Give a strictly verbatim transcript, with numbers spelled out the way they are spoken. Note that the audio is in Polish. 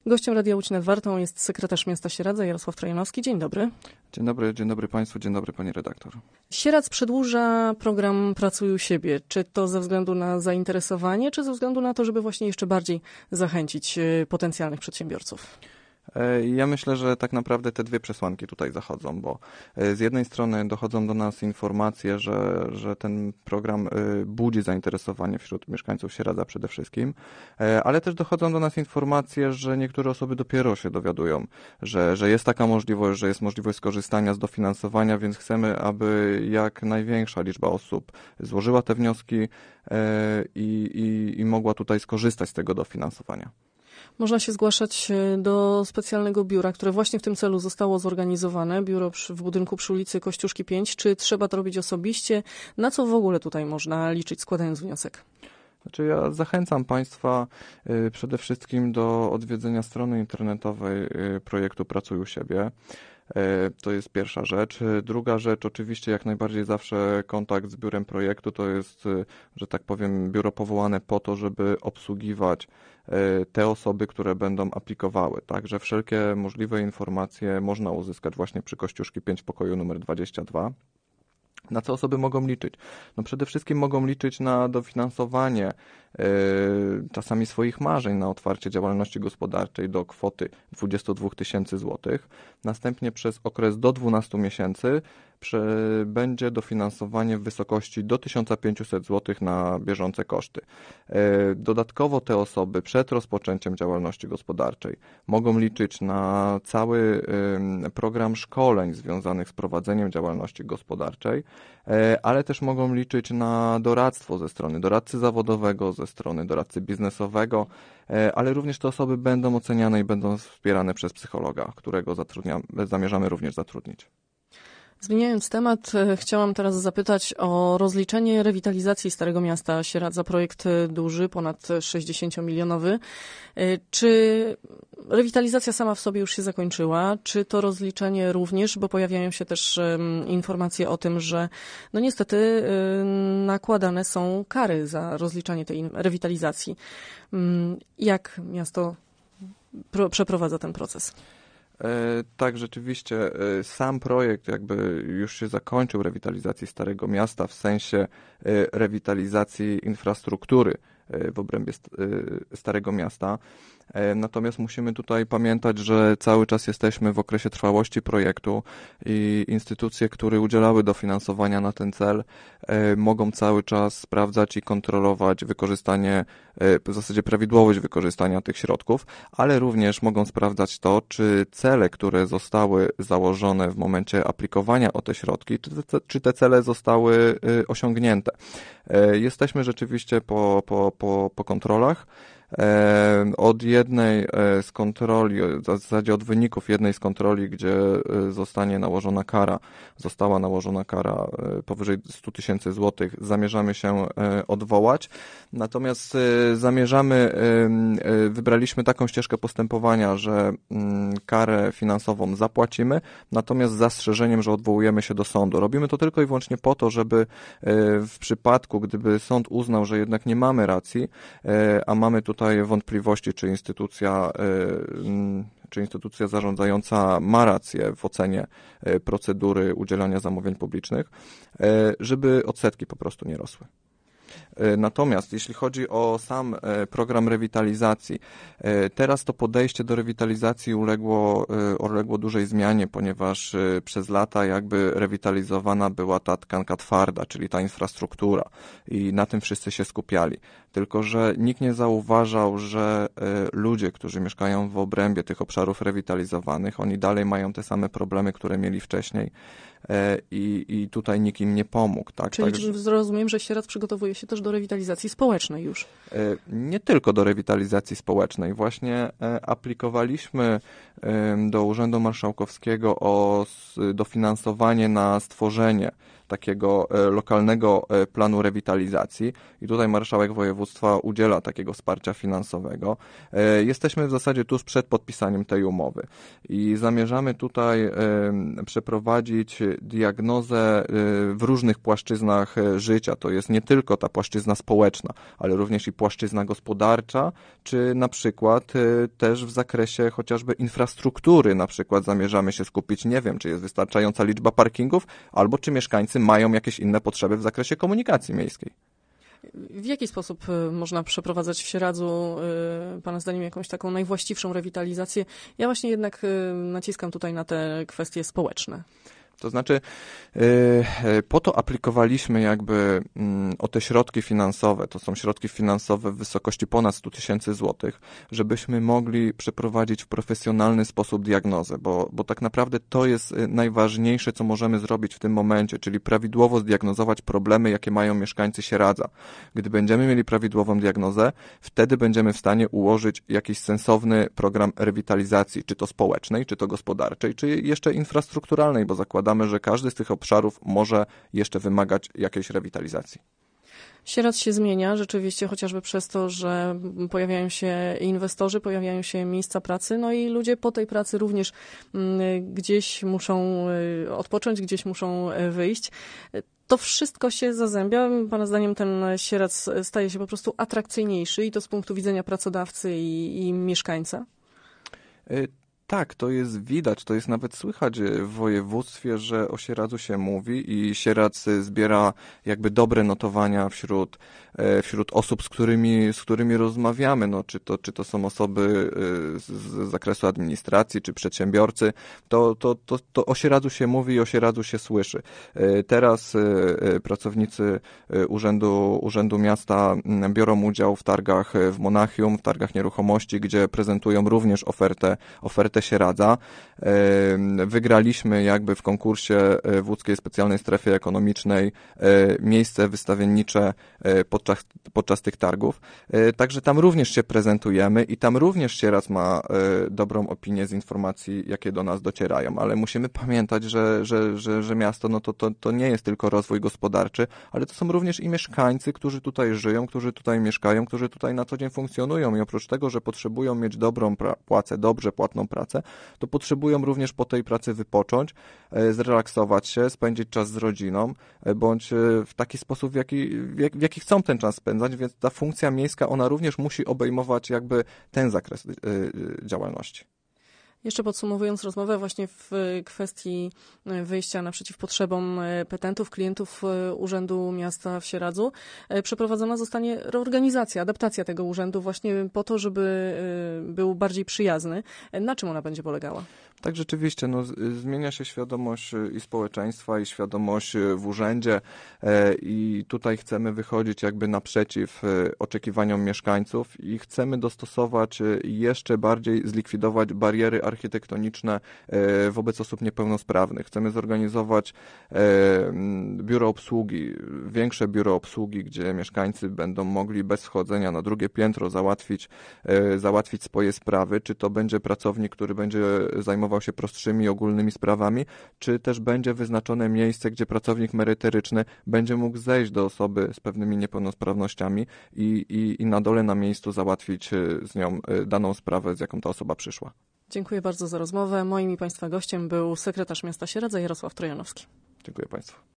Gościem Radia Łódź nad Wartą jest sekretarz miasta Sieradza Jarosław Trojanowski. Dzień dobry. Dzień dobry, dzień dobry Państwu, dzień dobry Pani redaktor. Sieradz przedłuża program Pracuj u siebie. Czy to ze względu na zainteresowanie, czy ze względu na to, żeby właśnie jeszcze bardziej zachęcić potencjalnych przedsiębiorców? Ja myślę, że tak naprawdę te dwie przesłanki tutaj zachodzą, bo z jednej strony dochodzą do nas informacje, że, że ten program budzi zainteresowanie wśród mieszkańców Sieradza przede wszystkim, ale też dochodzą do nas informacje, że niektóre osoby dopiero się dowiadują, że, że jest taka możliwość, że jest możliwość skorzystania z dofinansowania, więc chcemy, aby jak największa liczba osób złożyła te wnioski i, i, i mogła tutaj skorzystać z tego dofinansowania. Można się zgłaszać do specjalnego biura, które właśnie w tym celu zostało zorganizowane. Biuro przy, w budynku przy ulicy Kościuszki pięć. Czy trzeba to robić osobiście? Na co w ogóle tutaj można liczyć, składając wniosek? Znaczy ja zachęcam Państwa y, przede wszystkim do odwiedzenia strony internetowej y, projektu Pracuj u siebie. To jest pierwsza rzecz. Druga rzecz, oczywiście jak najbardziej zawsze kontakt z biurem projektu, to jest, że tak powiem, biuro powołane po to, żeby obsługiwać te osoby, które będą aplikowały. Także wszelkie możliwe informacje można uzyskać właśnie przy Kościuszki pięć, pokoju numer dwadzieścia dwa. Na co osoby mogą liczyć? No przede wszystkim mogą liczyć na dofinansowanie yy, czasami swoich marzeń na otwarcie działalności gospodarczej do kwoty dwadzieścia dwa tysięcy złotych. Następnie przez okres do dwunastu miesięcy przy, będzie dofinansowanie w wysokości do tysiąc pięćset złotych na bieżące koszty. Yy, dodatkowo te osoby przed rozpoczęciem działalności gospodarczej mogą liczyć na cały yy, program szkoleń związanych z prowadzeniem działalności gospodarczej, ale też mogą liczyć na doradztwo ze strony doradcy zawodowego, ze strony doradcy biznesowego, ale również te osoby będą oceniane i będą wspierane przez psychologa, którego zatrudnia, zamierzamy również zatrudnić. Zmieniając temat, chciałam teraz zapytać o rozliczenie rewitalizacji Starego Miasta Sieradza. Projekt duży, ponad sześćdziesięciomilionowy. Czy rewitalizacja sama w sobie już się zakończyła? Czy to rozliczenie również? Bo pojawiają się też informacje o tym, że no niestety nakładane są kary za rozliczanie tej rewitalizacji. Jak miasto przeprowadza ten proces? Tak, rzeczywiście sam projekt jakby już się zakończył rewitalizacji Starego Miasta w sensie rewitalizacji infrastruktury w obrębie Starego Miasta. Natomiast musimy tutaj pamiętać, że cały czas jesteśmy w okresie trwałości projektu i instytucje, które udzielały dofinansowania na ten cel, mogą cały czas sprawdzać i kontrolować wykorzystanie, w zasadzie prawidłowość wykorzystania tych środków, ale również mogą sprawdzać to, czy cele, które zostały założone w momencie aplikowania o te środki, czy te cele zostały osiągnięte. Jesteśmy rzeczywiście po, po, po, po kontrolach. Od jednej z kontroli, w zasadzie od wyników jednej z kontroli, gdzie zostanie nałożona kara, została nałożona kara powyżej stu tysięcy złotych, zamierzamy się odwołać. Natomiast zamierzamy, wybraliśmy taką ścieżkę postępowania, że karę finansową zapłacimy, natomiast z zastrzeżeniem, że odwołujemy się do sądu. Robimy to tylko i wyłącznie po to, żeby w przypadku, gdyby sąd uznał, że jednak nie mamy racji, a mamy tutaj Tutaj wątpliwości, czy instytucja, czy instytucja zarządzająca ma rację w ocenie procedury udzielania zamówień publicznych, żeby odsetki po prostu nie rosły. Natomiast jeśli chodzi o sam program rewitalizacji, teraz to podejście do rewitalizacji uległo, uległo dużej zmianie, ponieważ przez lata jakby rewitalizowana była ta tkanka twarda, czyli ta infrastruktura i na tym wszyscy się skupiali. Tylko że nikt nie zauważał, że ludzie, którzy mieszkają w obrębie tych obszarów rewitalizowanych, oni dalej mają te same problemy, które mieli wcześniej. I, i tutaj nikt im nie pomógł. Tak? Czyli tak, zrozumiem, że Sieradz przygotowuje się też do rewitalizacji społecznej już. Nie tylko do rewitalizacji społecznej. Właśnie aplikowaliśmy do Urzędu Marszałkowskiego o dofinansowanie na stworzenie takiego lokalnego planu rewitalizacji i tutaj marszałek województwa udziela takiego wsparcia finansowego. Jesteśmy w zasadzie tuż przed podpisaniem tej umowy i zamierzamy tutaj przeprowadzić diagnozę w różnych płaszczyznach życia. To jest nie tylko ta płaszczyzna społeczna, ale również i płaszczyzna gospodarcza, czy na przykład też w zakresie chociażby infrastruktury. Na przykład zamierzamy się skupić, nie wiem, czy jest wystarczająca liczba parkingów, albo czy mieszkańcy mają jakieś inne potrzeby w zakresie komunikacji miejskiej. W jaki sposób można przeprowadzać w Sieradzu, Pana zdaniem, jakąś taką najwłaściwszą rewitalizację? Ja właśnie jednak naciskam tutaj na te kwestie społeczne. To znaczy, po to aplikowaliśmy jakby o te środki finansowe, to są środki finansowe w wysokości ponad sto tysięcy złotych, żebyśmy mogli przeprowadzić w profesjonalny sposób diagnozę, bo, bo tak naprawdę to jest najważniejsze, co możemy zrobić w tym momencie, czyli prawidłowo zdiagnozować problemy, jakie mają mieszkańcy Sieradza. Gdy będziemy mieli prawidłową diagnozę, wtedy będziemy w stanie ułożyć jakiś sensowny program rewitalizacji, czy to społecznej, czy to gospodarczej, czy jeszcze infrastrukturalnej, bo zakładamy, że każdy z tych obszarów może jeszcze wymagać jakiejś rewitalizacji. Sieradz się zmienia rzeczywiście chociażby przez to, że pojawiają się inwestorzy, pojawiają się miejsca pracy, no i ludzie po tej pracy również gdzieś muszą odpocząć, gdzieś muszą wyjść. To wszystko się zazębia. Pana zdaniem ten Sieradz staje się po prostu atrakcyjniejszy i to z punktu widzenia pracodawcy i, i mieszkańca? Y- Tak, to jest widać, to jest nawet słychać w województwie, że o Sieradzu się mówi i Sieradz zbiera jakby dobre notowania wśród, wśród osób, z którymi, z którymi rozmawiamy, no, czy to, czy to są osoby z, z zakresu administracji, czy przedsiębiorcy, to, to, to, to o Sieradzu się mówi i o Sieradzu się słyszy. Teraz pracownicy Urzędu, Urzędu Miasta biorą udział w targach w Monachium, w targach nieruchomości, gdzie prezentują również ofertę, ofertę Sieradza. Wygraliśmy jakby w konkursie w Łódzkiej Specjalnej Strefie Ekonomicznej miejsce wystawiennicze podczas, podczas tych targów. Także tam również się prezentujemy i tam również Sieradz ma dobrą opinię z informacji, jakie do nas docierają, ale musimy pamiętać, że, że, że, że miasto no to, to, to nie jest tylko rozwój gospodarczy, ale to są również i mieszkańcy, którzy tutaj żyją, którzy tutaj mieszkają, którzy tutaj na co dzień funkcjonują i oprócz tego, że potrzebują mieć dobrą pra- płacę, dobrze płatną pracę, to potrzebują również po tej pracy wypocząć, zrelaksować się, spędzić czas z rodziną, bądź w taki sposób, w jaki, w jaki chcą ten czas spędzać, więc ta funkcja miejska, ona również musi obejmować jakby ten zakres działalności. Jeszcze podsumowując rozmowę właśnie w kwestii wyjścia naprzeciw potrzebom petentów, klientów Urzędu Miasta w Sieradzu, przeprowadzona zostanie reorganizacja, adaptacja tego urzędu właśnie po to, żeby był bardziej przyjazny. Na czym ona będzie polegała? Tak, rzeczywiście, no, zmienia się świadomość i społeczeństwa, i świadomość w urzędzie i tutaj chcemy wychodzić jakby naprzeciw oczekiwaniom mieszkańców i chcemy dostosować jeszcze bardziej, zlikwidować bariery architektoniczne wobec osób niepełnosprawnych. Chcemy zorganizować biuro obsługi, większe biuro obsługi, gdzie mieszkańcy będą mogli bez schodzenia na drugie piętro załatwić, załatwić swoje sprawy, czy to będzie pracownik, który będzie zajmował się prostszymi, ogólnymi sprawami, czy też będzie wyznaczone miejsce, gdzie pracownik merytoryczny będzie mógł zejść do osoby z pewnymi niepełnosprawnościami i, i, i na dole na miejscu załatwić z nią daną sprawę, z jaką ta osoba przyszła. Dziękuję bardzo za rozmowę. Moim i Państwa gościem był sekretarz miasta Sieradza Jarosław Trojanowski. Dziękuję Państwu.